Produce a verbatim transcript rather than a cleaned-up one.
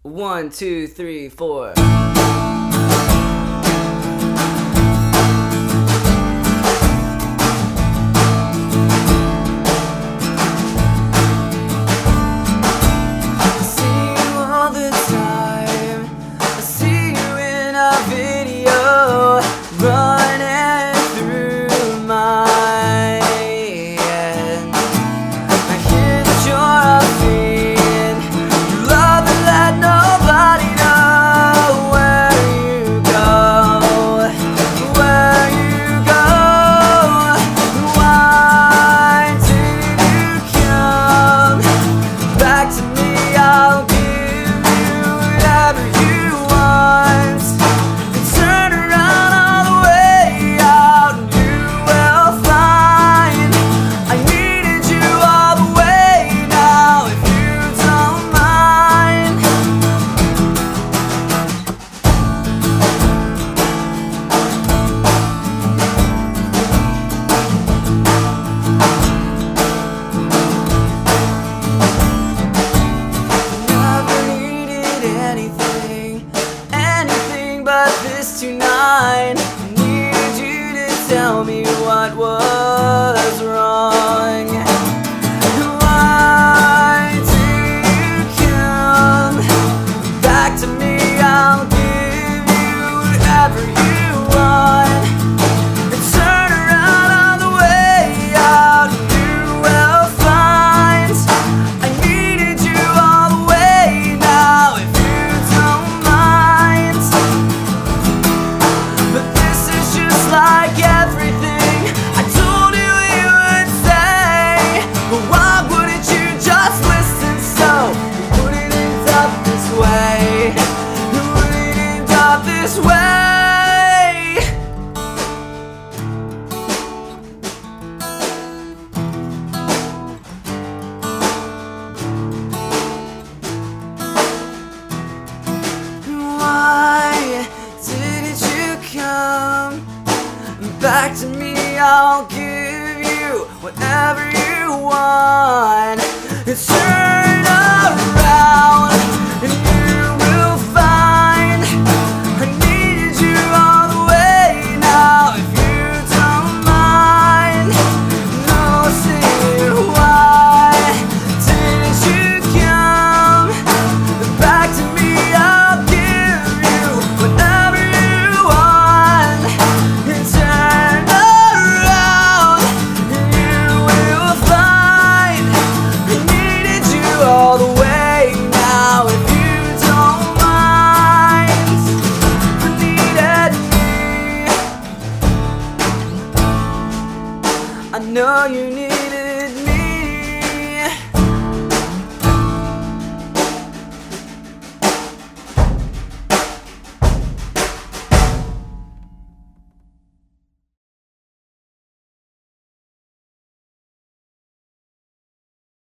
One, two, three, four. Running through my head, I hear that you're a fiend. You love to let nobody know where you go, where you go. Why did you come back to me? I'll give you whatever you want. Turn around all the way out and you will find I needed you all the way now, if you don't mind. Never needed anything, anything but this tonight. I needed you to tell me what was wrong. Why did you come back to me? I'll give you whatever you want. And turn around all the way out and you will find I needed you all the way now, if you don't mind. But this is just like everything I told you you would say. But why wouldn't you just listen so it wouldn't end up this way? It wouldn't end up this way. Why didn't you come back to me? I'll give you whatever you want. And turn around and you will find I needed you all the way now, if you don't mind. No, say why didn't you come back to me? I'll give you whatever you want. And turn around and you will find I needed you all the way now, if you don't mind. I needed me. I know you need